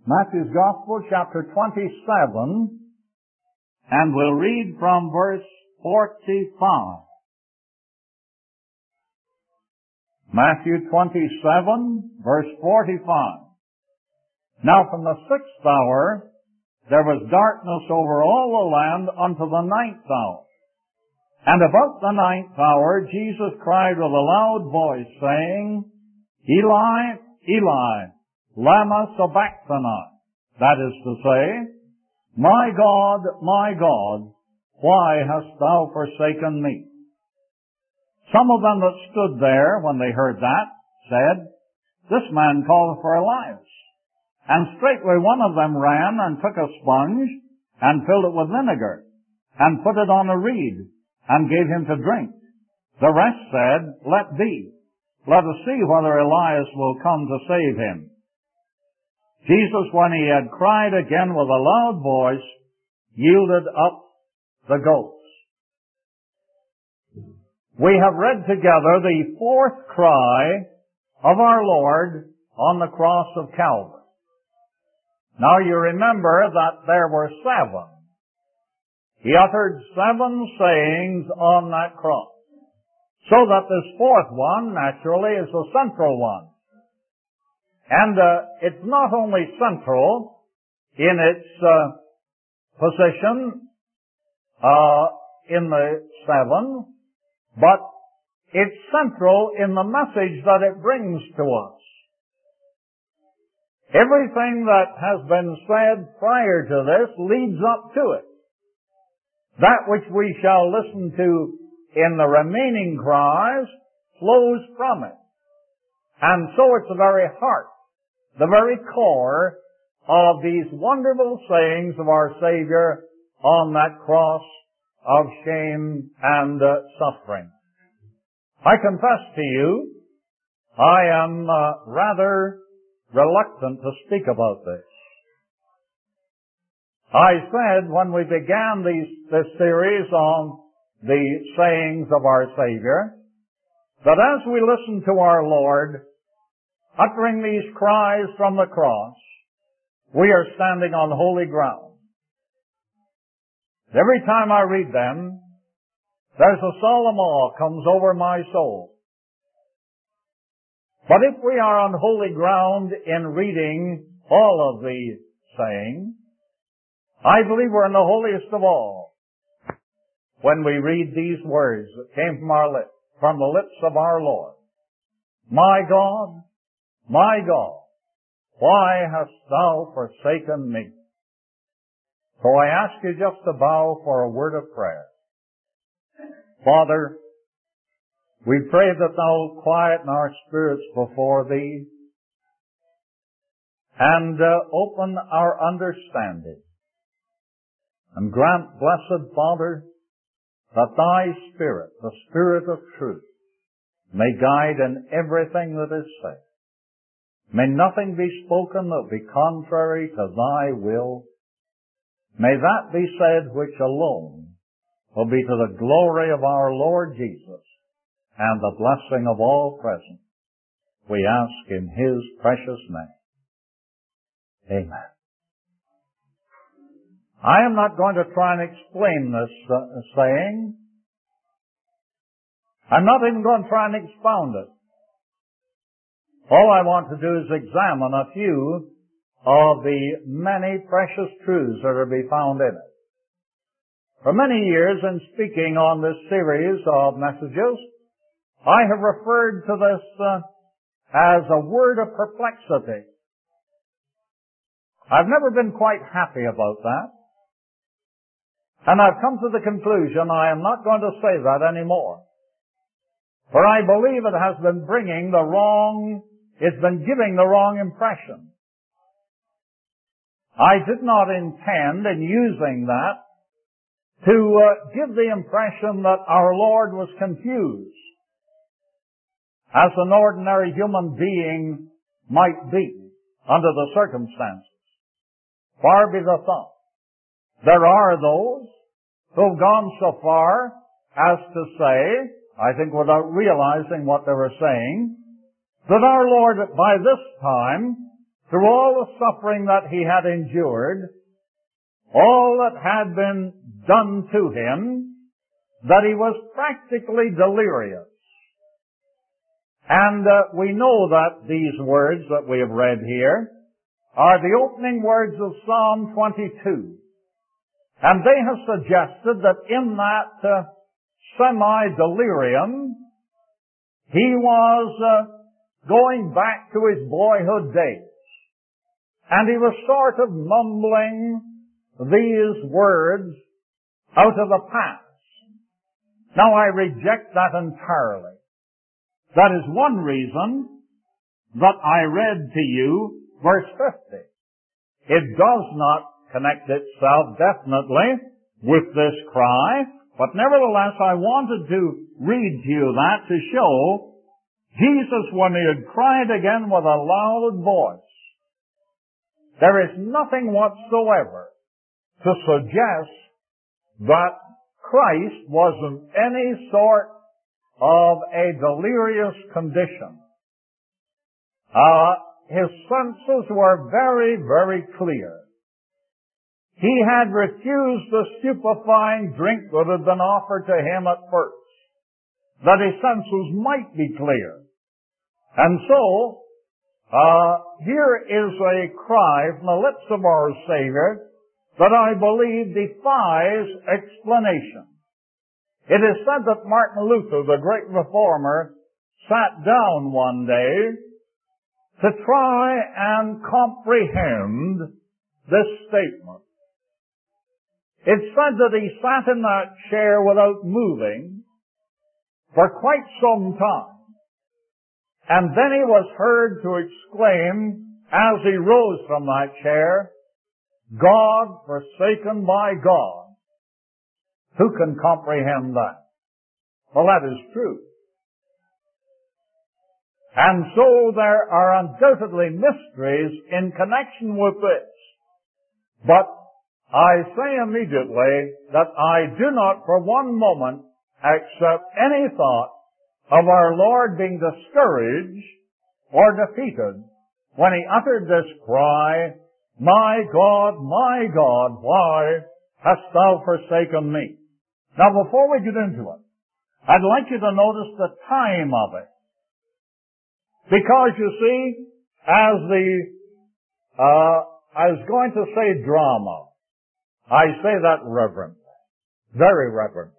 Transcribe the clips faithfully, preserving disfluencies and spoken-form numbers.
Matthew's Gospel, chapter twenty-seven, and we'll read from verse forty-five. Matthew twenty-seven, verse forty-five. Now from the sixth hour there was darkness over all the land unto the ninth hour. And about the ninth hour Jesus cried with a loud voice, saying, Eli, Eli, lama sabachthani. That is to say, My God, my God, why hast thou forsaken me? Some of them that stood there when they heard that said, This man calleth for Elias. And straightway one of them ran and took a sponge and filled it with vinegar and put it on a reed and gave him to drink. The rest said, Let be. Let us see whether Elias will come to save him. Jesus, when he had cried again with a loud voice, yielded up the ghost. We have read together the fourth cry of our Lord on the cross of Calvary. Now you remember that there were seven. He uttered seven sayings on that cross. So that this fourth one, naturally, is the central one. And uh, it's not only central in its uh, position uh, in the seven, but it's central in the message that it brings to us. Everything that has been said prior to this leads up to it. That which we shall listen to in the remaining cries flows from it. And so it's the very heart, the very core of these wonderful sayings of our Savior on that cross of shame and uh, suffering. I confess to you, I am uh, rather reluctant to speak about this. I said when we began these, this series on the sayings of our Savior, that as we listen to our Lord uttering these cries from the cross, we are standing on holy ground. Every time I read them, there's a solemn awe comes over my soul. But if we are on holy ground in reading all of the sayings, I believe we're in the holiest of all when we read these words that came from our lips, from the lips of our Lord. My God, my God, why hast thou forsaken me? So I ask you just to bow for a word of prayer. Father, we pray that thou quieten our spirits before thee and uh, open our understanding. And grant, blessed Father, that thy Spirit, the Spirit of truth, may guide in everything that is said. May nothing be spoken that be contrary to thy will. May that be said which alone will be to the glory of our Lord Jesus and the blessing of all present. We ask in his precious name. Amen. I am not going to try and explain this uh, saying. I'm not even going to try and expound it. All I want to do is examine a few of the many precious truths that are to be found in it. For many years, in speaking on this series of messages, I have referred to this uh, as a word of perplexity. I've never been quite happy about that. And I've come to the conclusion I am not going to say that anymore. For I believe it has been bringing the wrong, it's been giving the wrong impression. I did not intend in using that to uh, give the impression that our Lord was confused, as an ordinary human being might be under the circumstances. Far be the thought. There are those who have gone so far as to say, I think without realizing what they were saying, that our Lord by this time, through all the suffering that he had endured, all that had been done to him, that he was practically delirious. And uh, we know that these words that we have read here are the opening words of Psalm twenty-two. And they have suggested that in that uh, semi-delirium, he was uh, going back to his boyhood days. And he was sort of mumbling these words out of the past. Now I reject that entirely. That is one reason that I read to you verse fifty. It does not connect itself definitely with this cry, but nevertheless I wanted to read to you that to show Jesus, when he had cried again with a loud voice, there is nothing whatsoever to suggest that Christ was in any sort of a delirious condition. Uh, his senses were very, very clear. He had refused the stupefying drink that had been offered to him at first, that his senses might be clear. And so, uh, here is a cry from the lips of our Savior that I believe defies explanation. It is said that Martin Luther, the great reformer, sat down one day to try and comprehend this statement. It's said that he sat in that chair without moving for quite some time. And then he was heard to exclaim, as he rose from that chair, God forsaken by God. Who can comprehend that? Well, that is true. And so there are undoubtedly mysteries in connection with this. But I say immediately that I do not for one moment accept any thought of our Lord being discouraged or defeated when he uttered this cry, My God, my God, why hast thou forsaken me? Now, before we get into it, I'd like you to notice the time of it. Because, you see, as the, uh, I was going to say drama. I say that reverently. Very reverently.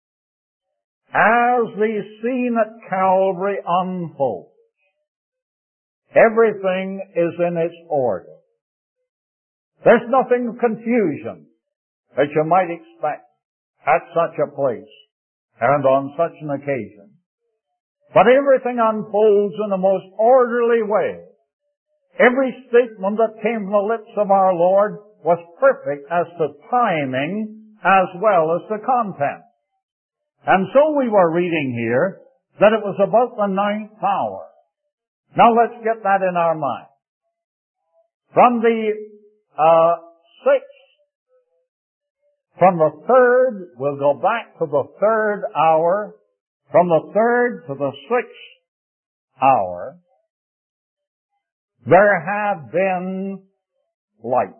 As the scene at Calvary unfolds, everything is in its order. There's nothing confusion that you might expect at such a place and on such an occasion. But everything unfolds in the most orderly way. Every statement that came from the lips of our Lord was perfect as to timing as well as to content. And so we were reading here that it was about the ninth hour. Now let's get that in our mind. From the uh, sixth, from the third, we'll go back to the third hour. From the third to the sixth hour, there had been light.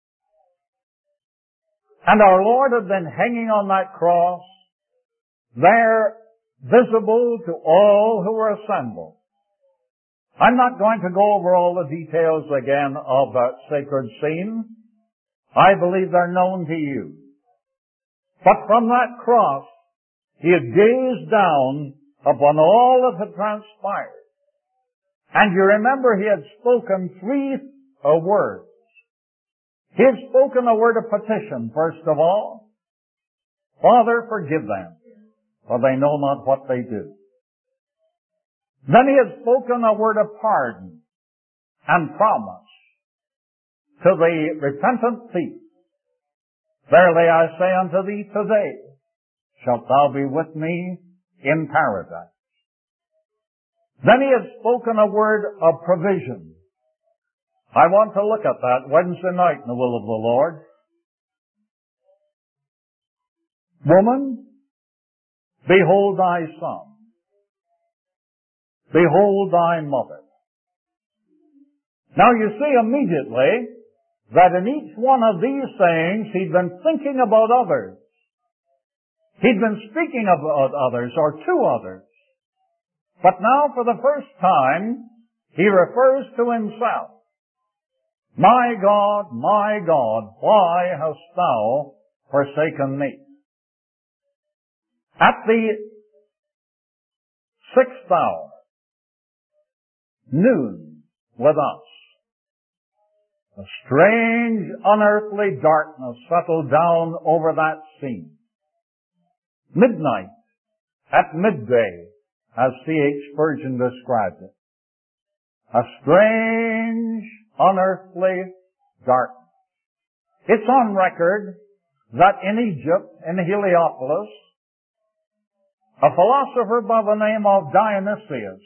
And our Lord had been hanging on that cross, there visible to all who were assembled. I'm not going to go over all the details again of that sacred scene. I believe they're known to you. But from that cross, he had gazed down upon all that had transpired. And you remember he had spoken three uh, words. He had spoken a word of petition, first of all. Father, forgive them, for they know not what they do. Then he had spoken a word of pardon and promise to the repentant thief. Verily I say unto thee today, shalt thou be with me in paradise. Then he had spoken a word of provision. I want to look at that Wednesday night in the will of the Lord. Woman, behold thy son. Behold thy mother. Now you see immediately that in each one of these sayings he'd been thinking about others. He'd been speaking about others or to others. But now for the first time, he refers to himself. My God, my God, why hast thou forsaken me? At the sixth hour, noon with us, a strange, unearthly darkness settled down over that scene. Midnight, at midday, as C H Spurgeon described it. A strange, unearthly darkness. It's on record that in Egypt, in Heliopolis, a philosopher by the name of Dionysius,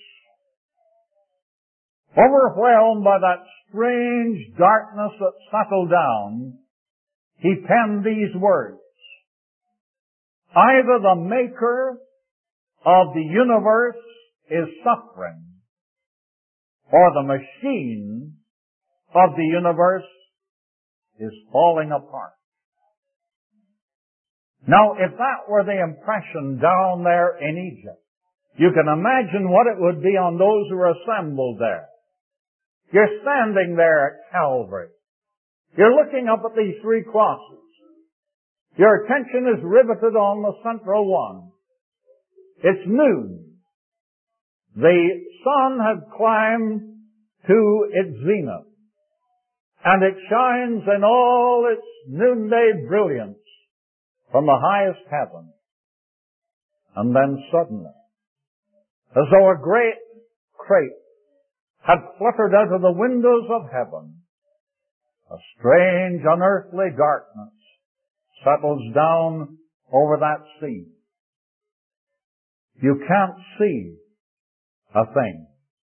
overwhelmed by that strange darkness that settled down, he penned these words: either the maker of the universe is suffering, or the machine of the universe is falling apart. Now, if that were the impression down there in Egypt, you can imagine what it would be on those who are assembled there. You're standing there at Calvary. You're looking up at these three crosses. Your attention is riveted on the central one. It's noon. The sun had climbed to its zenith, and it shines in all its noonday brilliance from the highest heaven. And then suddenly, as though a great crape had fluttered out of the windows of heaven, a strange, unearthly darkness settles down over that scene. You can't see a thing.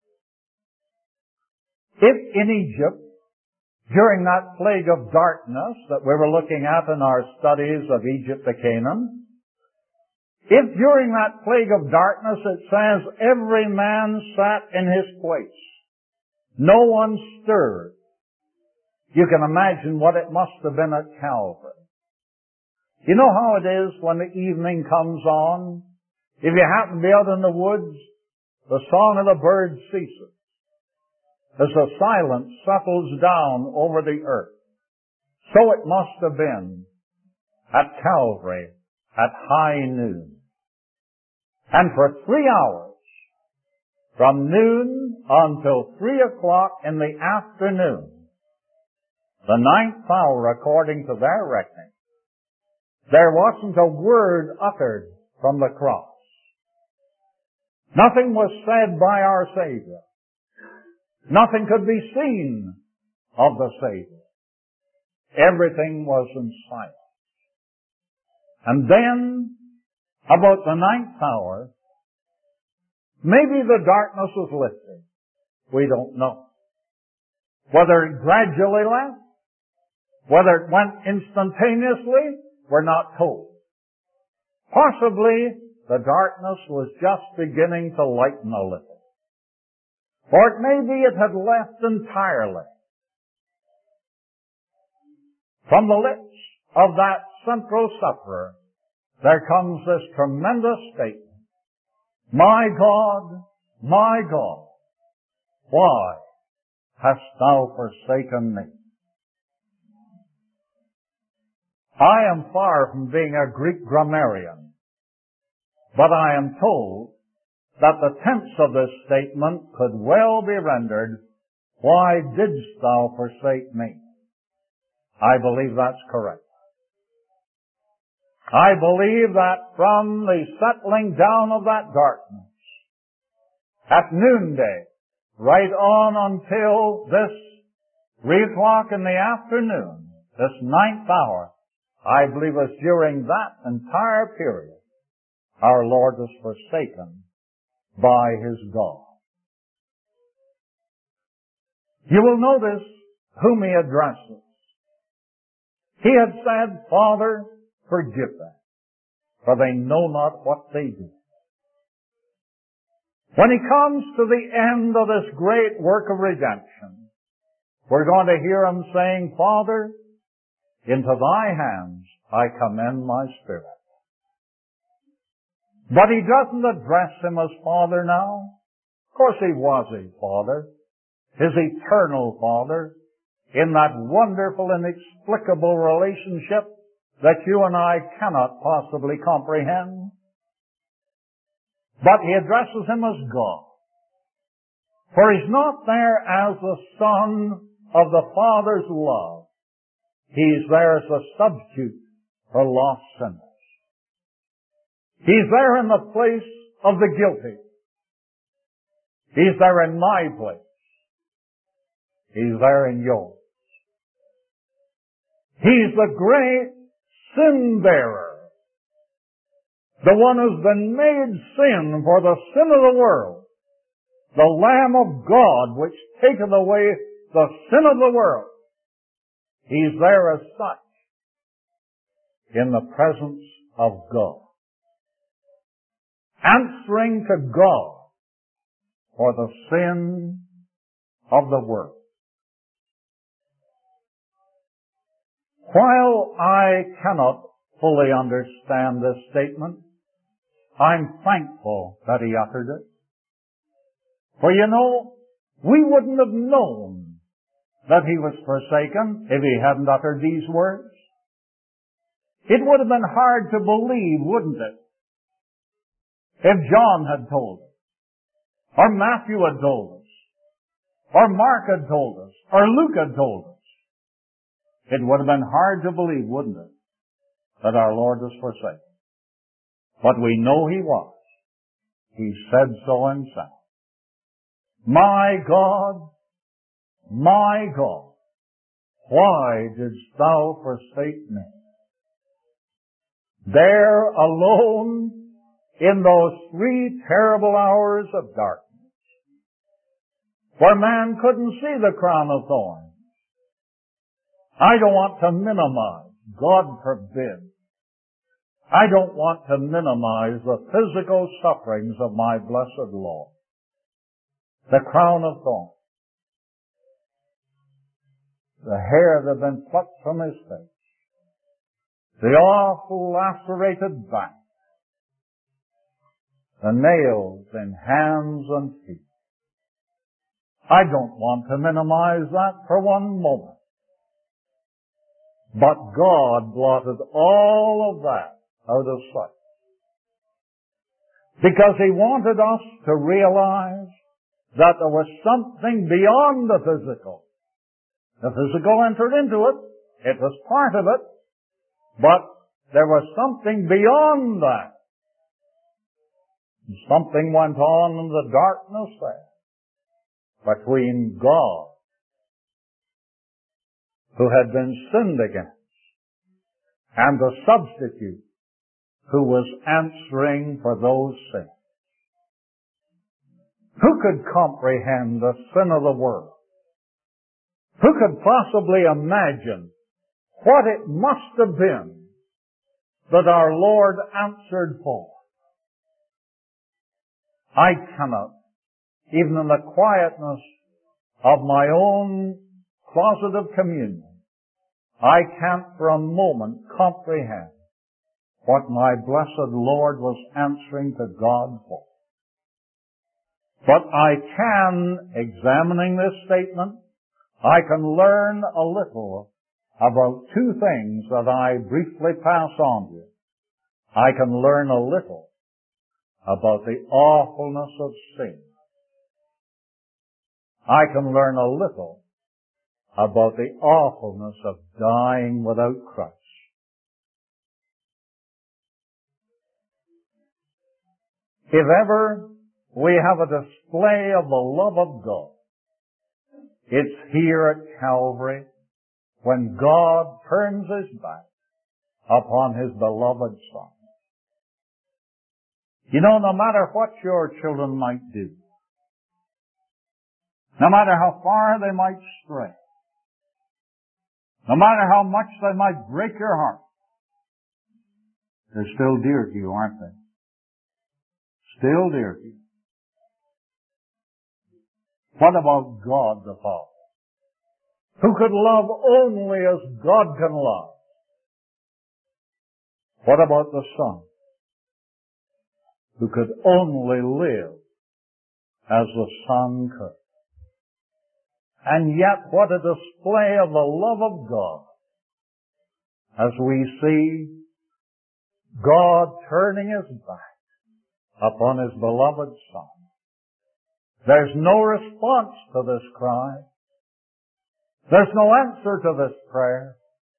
If in Egypt, during that plague of darkness that we were looking at in our studies of Egypt to Canaan, if during that plague of darkness it says every man sat in his place, no one stirred, you can imagine what it must have been at Calvary. You know how it is when the evening comes on? If you happen to be out in the woods, the song of the birds ceases as the silence settles down over the earth. So it must have been at Calvary at high noon. And for three hours, from noon until three o'clock in the afternoon, the ninth hour according to their reckoning, there wasn't a word uttered from the cross. Nothing was said by our Savior. Nothing could be seen of the Savior. Everything was in silence. And then, about the ninth hour, maybe the darkness was lifted. We don't know. Whether it gradually left, whether it went instantaneously, we're not told. Possibly the darkness was just beginning to lighten a little. Or it may be it had left entirely. From the lips of that central sufferer, there comes this tremendous statement: my God, my God, why hast thou forsaken me? I am far from being a Greek grammarian, but I am told that the tense of this statement could well be rendered, why didst thou forsake me? I believe that's correct. I believe that from the settling down of that darkness, at noonday, right on until this three o'clock in the afternoon, this ninth hour, I believe it was during that entire period our Lord was forsaken by His God. You will notice whom He addresses. He had said, Father, forgive them, for they know not what they do. When He comes to the end of this great work of redemption, we're going to hear him saying, Father, into thy hands I commend my spirit. But he doesn't address him as Father now. Of course he was his Father, his eternal Father, in that wonderful, inexplicable relationship that you and I cannot possibly comprehend. But he addresses him as God. For he's not there as the Son of the Father's love. He's there as a substitute for lost sinners. He's there in the place of the guilty. He's there in my place. He's there in yours. He's the great sin bearer. The one who's been made sin for the sin of the world. The Lamb of God which taketh away the sin of the world. He's there as such in the presence of God. Answering to God for the sin of the world. While I cannot fully understand this statement, I'm thankful that he uttered it. For you know, we wouldn't have known that he was forsaken if he hadn't uttered these words. It would have been hard to believe, wouldn't it? If John had told us, or Matthew had told us, or Mark had told us, or Luke had told us. It would have been hard to believe, wouldn't it, that our Lord was forsaken. But we know he was. He said so himself. My God, my God, why didst thou forsake me? There alone in those three terrible hours of darkness, where man couldn't see the crown of thorns. I don't want to minimize, God forbid, I don't want to minimize the physical sufferings of my blessed Lord. The crown of thorns. The hair that had been plucked from his face. The awful lacerated back. The nails in hands and feet. I don't want to minimize that for one moment. But God blotted all of that out of sight. Because he wanted us to realize that there was something beyond the physical. The physical entered into it. It was part of it. But there was something beyond that. Something went on in the darkness there between God, who had been sinned against, and the substitute who was answering for those sins. Who could comprehend the sin of the world? Who could possibly imagine what it must have been that our Lord answered for? I cannot, even in the quietness of my own closet of communion, I can't for a moment comprehend what my blessed Lord was answering to God for. But I can, examining this statement, I can learn a little about two things that I briefly pass on to you. I can learn a little about the awfulness of sin. I can learn a little about the awfulness of dying without Christ. If ever we have a display of the love of God, it's here at Calvary when God turns his back upon his beloved Son. You know, no matter what your children might do, no matter how far they might stray, no matter how much they might break your heart, they're still dear to you, aren't they? Still dear to you. What about God the Father? who could love only as God can love. What about the Son, who could only live as the Son could? And yet, what a display of the love of God as we see God turning His back upon His beloved Son. There's no response to this cry. There's no answer to this prayer.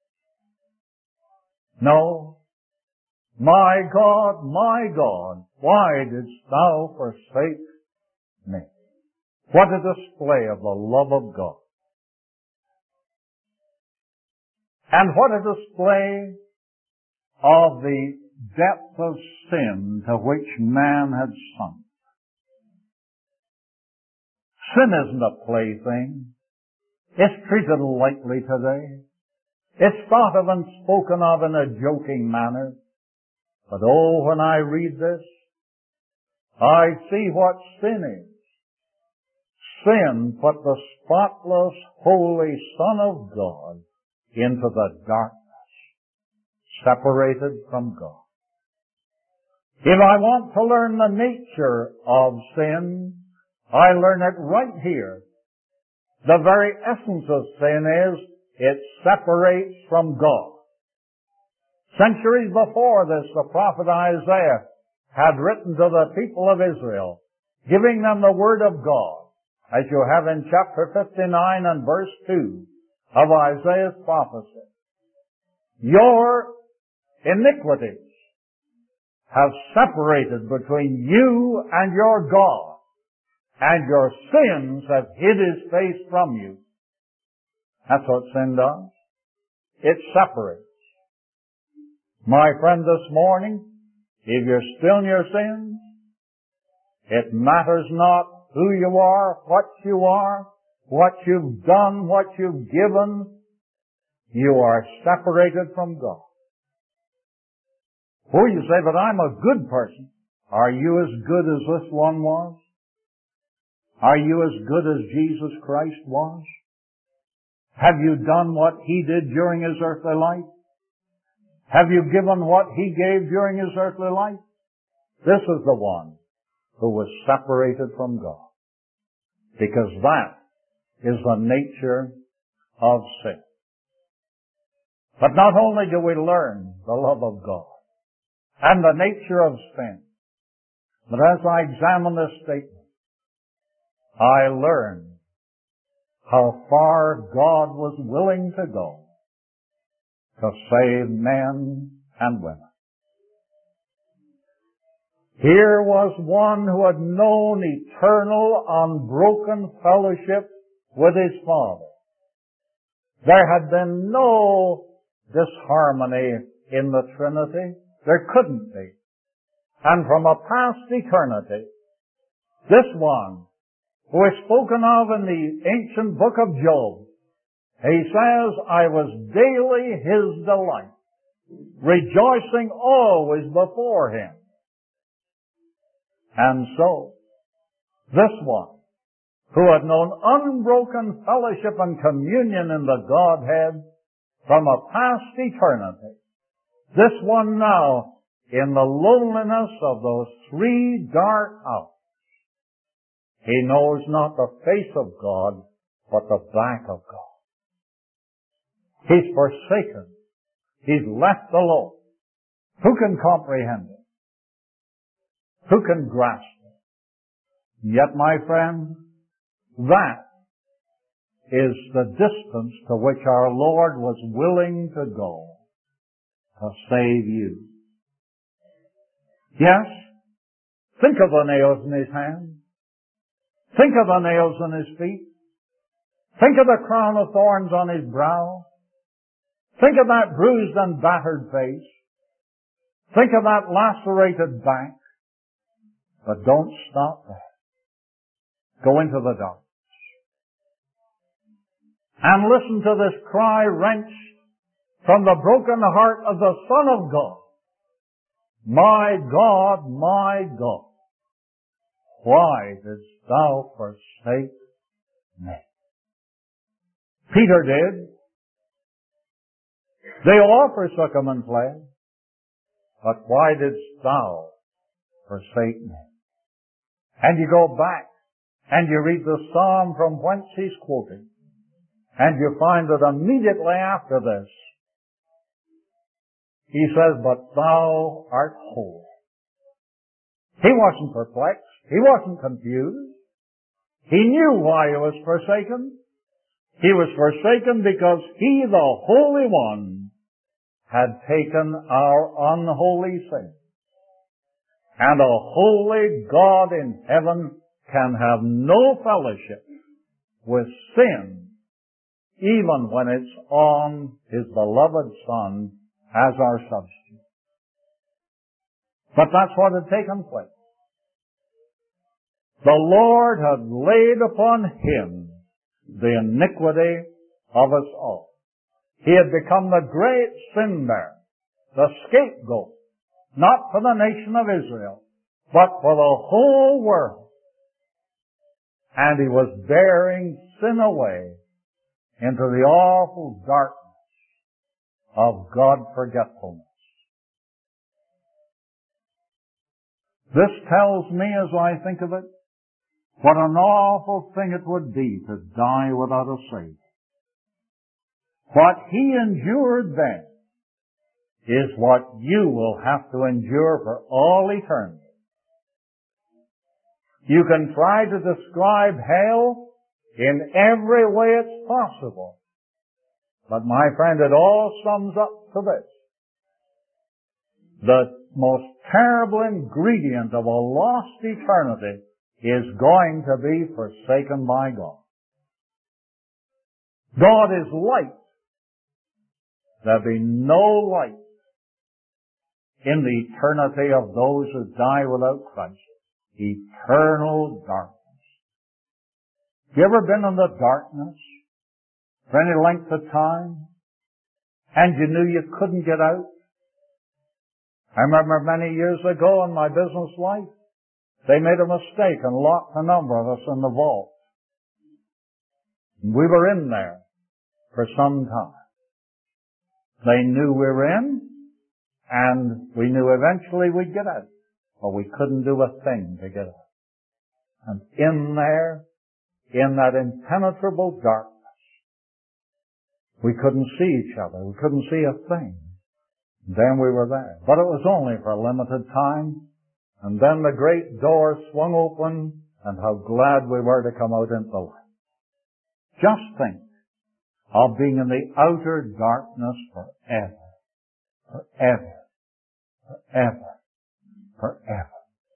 No. My God, my God, why didst thou forsake me? What a display of the love of God. And what a display of the depth of sin to which man had sunk. Sin isn't a plaything. It's treated lightly today. It's thought of and spoken of in a joking manner. But oh, when I read this, I see what sin is. Sin put the spotless, holy Son of God into the darkness, separated from God. If I want to learn the nature of sin, I learn it right here. The very essence of sin is it separates from God. Centuries before this, the prophet Isaiah had written to the people of Israel, giving them the word of God, as you have in chapter fifty-nine and verse two of Isaiah's prophecy. Your iniquities have separated between you and your God, and your sins have hid His face from you. That's what sin does. It separates. My friend, this morning, if you're still in your sins, it matters not who you are, what you are, what you've done, what you've given. You are separated from God. Oh, you say, but I'm a good person. Are you as good as this one was? Are you as good as Jesus Christ was? Have you done what He did during His earthly life? Have you given what He gave during His earthly life? This is the one who was separated from God. Because that is the nature of sin. But not only do we learn the love of God and the nature of sin, but as I examine this statement, I learn how far God was willing to go to save men and women. Here was one who had known eternal, unbroken fellowship with His Father. There had been no disharmony in the Trinity. There couldn't be. And from a past eternity, this one, who is spoken of in the ancient book of Job, he says, I was daily His delight, rejoicing always before Him. And so, this one, who had known unbroken fellowship and communion in the Godhead from a past eternity, this one now, in the loneliness of those three dark hours, he knows not the face of God, but the back of God. He's forsaken. He's left alone. Who can comprehend it? Who can grasp it? Yet, my friend, that is the distance to which our Lord was willing to go to save you. Yes, think of the nails in His hands. Think of the nails in His feet. Think of the crown of thorns on His brow. Think of that bruised and battered face. Think of that lacerated back. But don't stop there. Go into the darkness. And listen to this cry wrenched from the broken heart of the Son of God. My God, my God, why didst thou forsake me? Peter did. They all forsook him and fled. But why didst thou forsake me? And you go back and you read the psalm from whence he's quoting, and you find that immediately after this, he says, but thou art holy. He wasn't perplexed. He wasn't confused. He knew why he was forsaken. He was forsaken because he, the Holy One, had taken our unholy sin. And a holy God in heaven can have no fellowship with sin, even when it's on His beloved Son as our substitute. But that's what had taken place. The Lord had laid upon Him the iniquity of us all. He had become the great sin bearer, the scapegoat, not for the nation of Israel, but for the whole world. And He was bearing sin away into the awful darkness of God forgetfulness. This tells me, as I think of it, what an awful thing it would be to die without a Savior. What He endured then is what you will have to endure for all eternity. You can try to describe hell in every way it's possible. But my friend, it all sums up to this. The most terrible ingredient of a lost eternity is going to be forsaken by God. God is light. There'll be no light in the eternity of those who die without Christ. Eternal darkness. Have you ever been in the darkness for any length of time and you knew you couldn't get out? I remember many years ago in my business life, they made a mistake and locked a number of us in the vault. We were in there for some time. They knew we were in, and we knew eventually we'd get out, but we couldn't do a thing to get out. And in there, in that impenetrable darkness, we couldn't see each other. We couldn't see a thing. Then we were there. But it was only for a limited time. And then the great door swung open, and how glad we were to come out into the light. Just think of being in the outer darkness forever. Forever. Forever. Forever.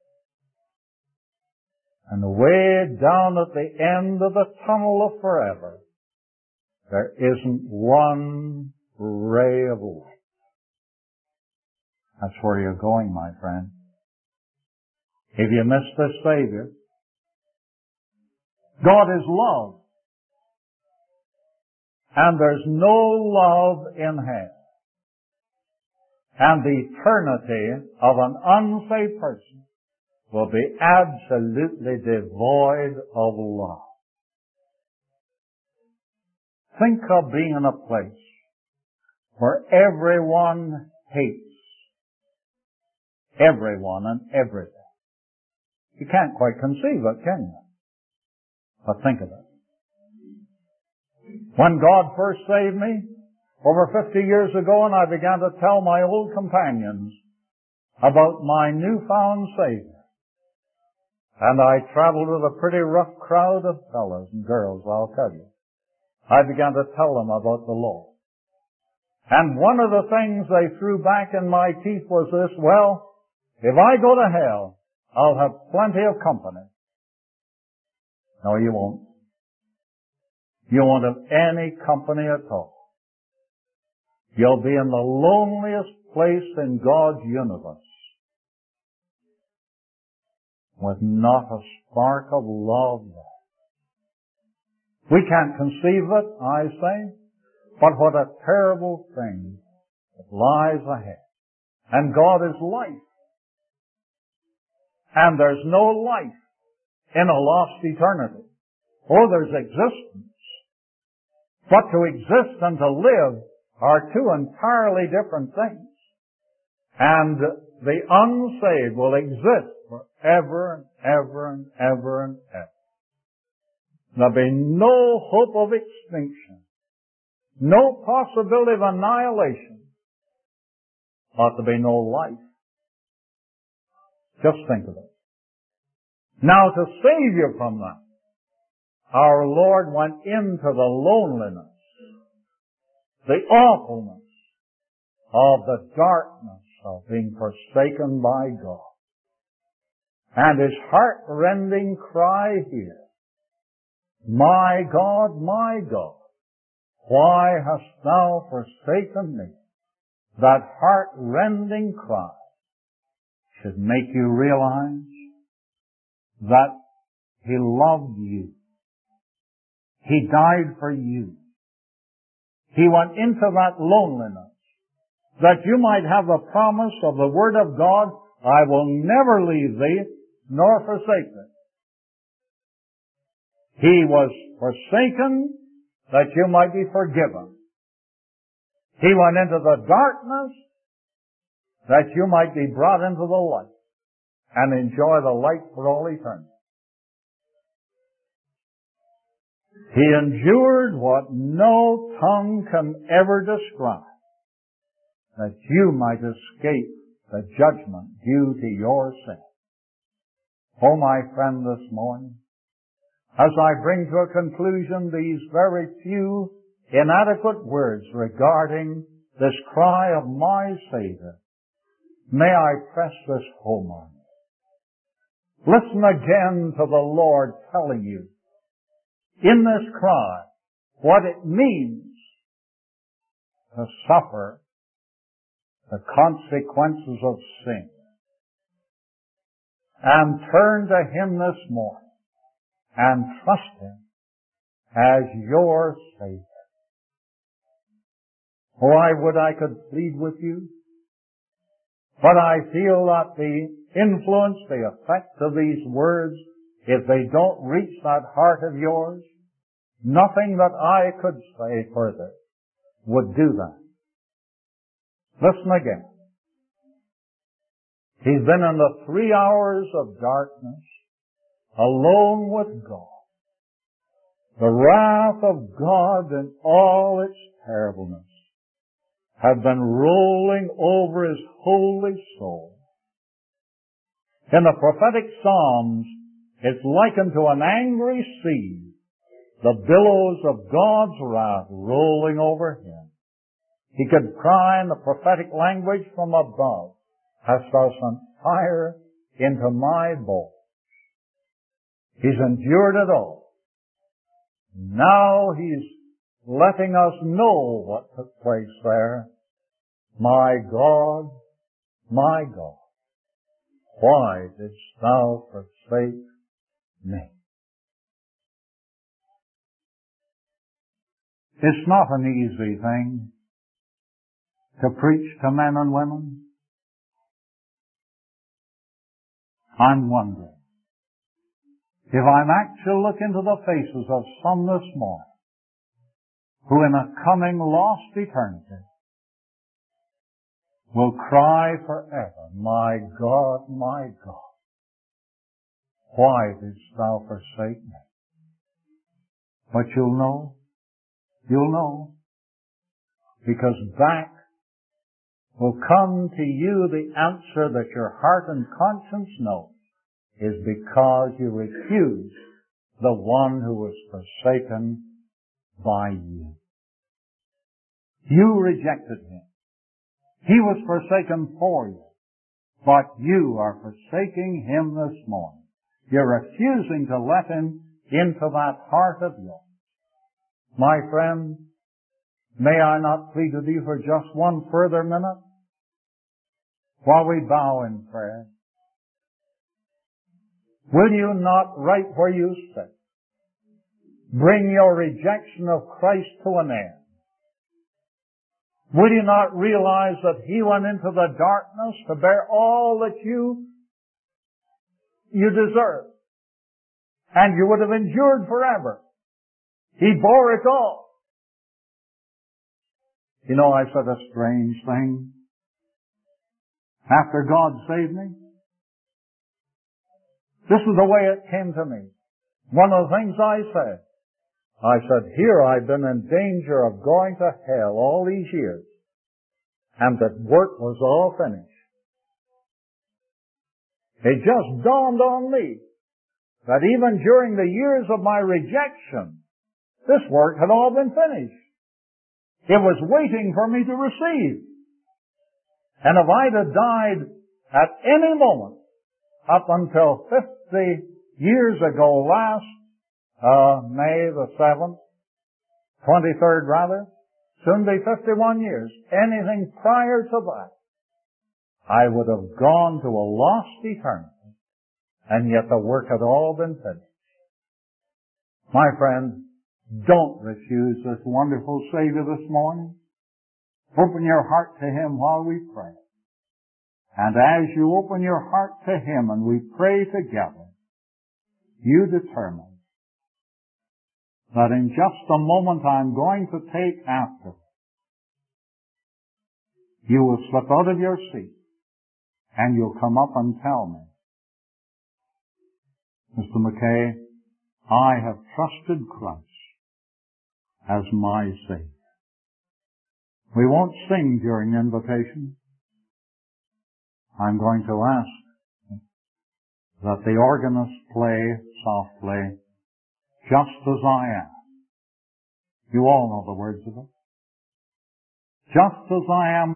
And way down at the end of the tunnel of forever, there isn't one ray of light. That's where you're going, my friend. If you miss the Savior, God is love. And there's no love in hell. And the eternity of an unsaved person will be absolutely devoid of love. Think of being in a place where everyone hates everyone and everything. You can't quite conceive it, can you? But think of it. When God first saved me, over fifty years ago, and I began to tell my old companions about my newfound Savior, and I traveled with a pretty rough crowd of fellows and girls, I'll tell you, I began to tell them about the Lord. And one of the things they threw back in my teeth was this, well, if I go to hell, I'll have plenty of company. No, you won't. You won't have any company at all. You'll be in the loneliest place in God's universe, with not a spark of love there. We can't conceive it, I say, but what a terrible thing that lies ahead. And God is life. And there's no life in a lost eternity. Oh, there's existence. But to exist and to live are two entirely different things. And the unsaved will exist forever and ever and ever and ever. There'll be no hope of extinction, no possibility of annihilation, ought to be no life. Just think of it. Now, to save you from that, our Lord went into the loneliness, the awfulness of the darkness of being forsaken by God. And his heart-rending cry here, "My God, my God, why hast thou forsaken me?" That heart-rending cry should make you realize that he loved you. He died for you. He went into that loneliness that you might have the promise of the Word of God, "I will never leave thee nor forsake thee." He was forsaken that you might be forgiven. He went into the darkness that you might be brought into the light and enjoy the light for all eternity. He endured what no tongue can ever describe, that you might escape the judgment due to your sin. Oh, my friend, this morning, as I bring to a conclusion these very few inadequate words regarding this cry of my Savior, may I press this home on you. Listen again to the Lord telling you in this cry what it means to suffer the consequences of sin. And turn to him this morning and trust him as your Savior. Oh, I would I could plead with you, but I feel that the influence, the effect of these words, if they don't reach that heart of yours, nothing that I could say further would do that. Listen again. He's been in the three hours of darkness, alone with God. The wrath of God in all its terribleness had been rolling over his holy soul. In the prophetic Psalms, it's likened to an angry sea, the billows of God's wrath rolling over him. He could cry in the prophetic language from above, "Hast thou sent fire into my bones?" He's endured it all. Now he's letting us know what took place there. "My God, my God, why didst thou forsake me?" It's not an easy thing to preach to men and women. I'm wondering if I'm actually looking into the faces of some this morning who in a coming lost eternity will cry forever, "My God, my God, why didst thou forsake me?" But you'll know, you'll know, because back will come to you the answer that your heart and conscience know is because you refused the one who was forsaken by you. You rejected him. He was forsaken for you, but you are forsaking him this morning. You're refusing to let him into that heart of yours. My friend, may I not plead with you for just one further minute while we bow in prayer? Will you not, right where you sit, bring your rejection of Christ to an end? Will you not realize that he went into the darkness to bear all that you, you deserve? And you would have endured forever. He bore it all. You know, I said a strange thing. After God saved me, this is the way it came to me. One of the things I said, I said, here I've been in danger of going to hell all these years, and that work was all finished. It just dawned on me that even during the years of my rejection, this work had all been finished. It was waiting for me to receive. And if I'd have died at any moment, up until fifty years ago last, uh, May the seventh, twenty-third rather, soon be fifty-one years, anything prior to that, I would have gone to a lost eternity, and yet the work had all been finished. My friend, don't refuse this wonderful Savior this morning. Open your heart to Him while we pray. And as you open your heart to Him and we pray together, you determine that in just a moment I'm going to take after. You will slip out of your seat and you'll come up and tell me, Mister McKay, I have trusted Christ as my Savior. We won't sing during the invitation. I'm going to ask that the organist play softly, just as I am. You all know the words of it. Just as I am